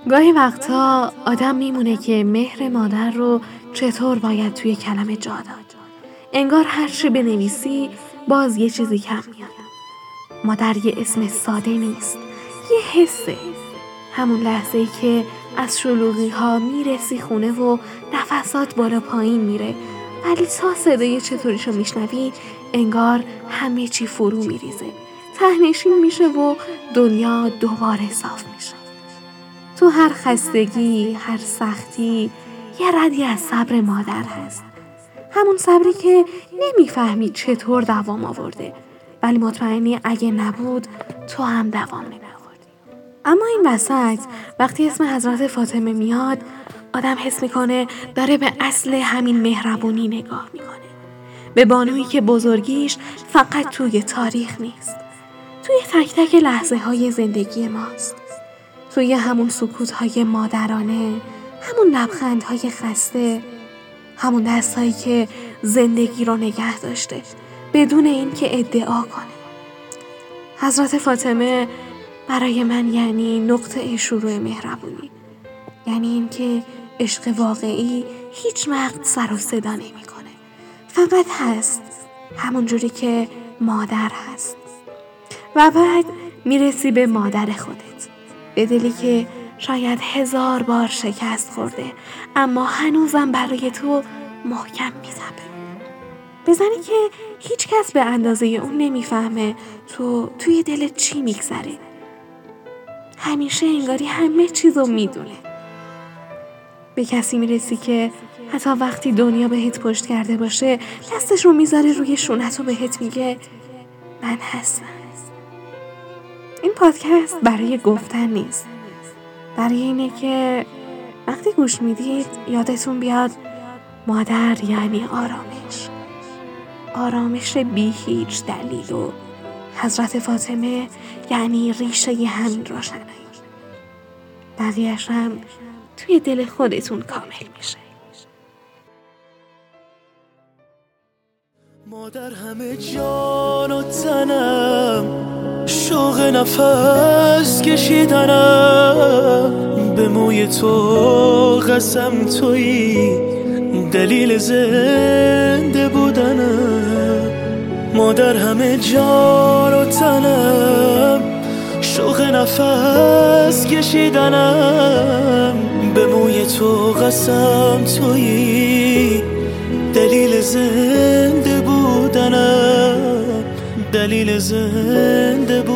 گاهی وقتا آدم میمونه که مهر مادر رو چطور باید توی کلمه جا داد. انگار هر چی بنویسی باز یه چیزی کم میاد. مادر یه اسم ساده نیست، یه حسه. همون لحظه‌ای که از شلوغی ها میرسی خونه و نفسات بالا پایین میره، ولی تا صدای چطوریشو میشنوی انگار همه چی فرو میریزه، ته‌نشین میشه و دنیا دوباره صاف میشه. تو هر خستگی، هر سختی، یه ردی از صبر مادر هست. همون صبری که نمیفهمی چطور دوام آورده، ولی مطمئنی اگه نبود تو هم دوام نمی‌آوردی. اما این وسط وقتی اسم حضرت فاطمه میاد، آدم حس میکنه داره به اصل همین مهربونی نگاه میکنه. به بانویی که بزرگیش فقط توی تاریخ نیست، توی تک تک لحظه های زندگی ماست. توی همون سکوت‌های مادرانه، همون لبخندهای خسته، همون دستایی که زندگی رو نگه داشته بدون این که ادعا کنه. حضرت فاطمه برای من یعنی نقطه شروع مهربونی، یعنی این که عشق واقعی هیچ وقت سر و صدا نمی‌کنه، فقط هست، همون جوری که مادر هست. و بعد میرسی به مادر خودت، به دلی که شاید 1000 بار شکست خورده اما هنوزم برای تو محکم می‌زنه. بزنی که هیچ کس به اندازه اون نمیفهمه توی دلت چی میگذره. همیشه انگاری همه چیزو میدونه. به کسی میرسی که حتی وقتی دنیا بهت پشت کرده باشه دستش رو میذاره روی شونت و بهت میگه من هستم. این پادکست برای گفتن نیست، برای اینه که وقتی گوش میدید یادتون بیاد مادر یعنی آرامش بی هیچ دلیل و حضرت فاطمه یعنی ریشه همین روشنایی. بقیه‌اش هم توی دل خودتون کامل میشه. مادر همه جان و تنم، شوق نفس کشیدنم، به موی تو قسم تویی دلیل زنده بودنم. مادر همه جان و تنم، شوق نفس کشیدنم، به موی تو قسم تویی دلیل زنده بودنم، دلیل زنده بودنم.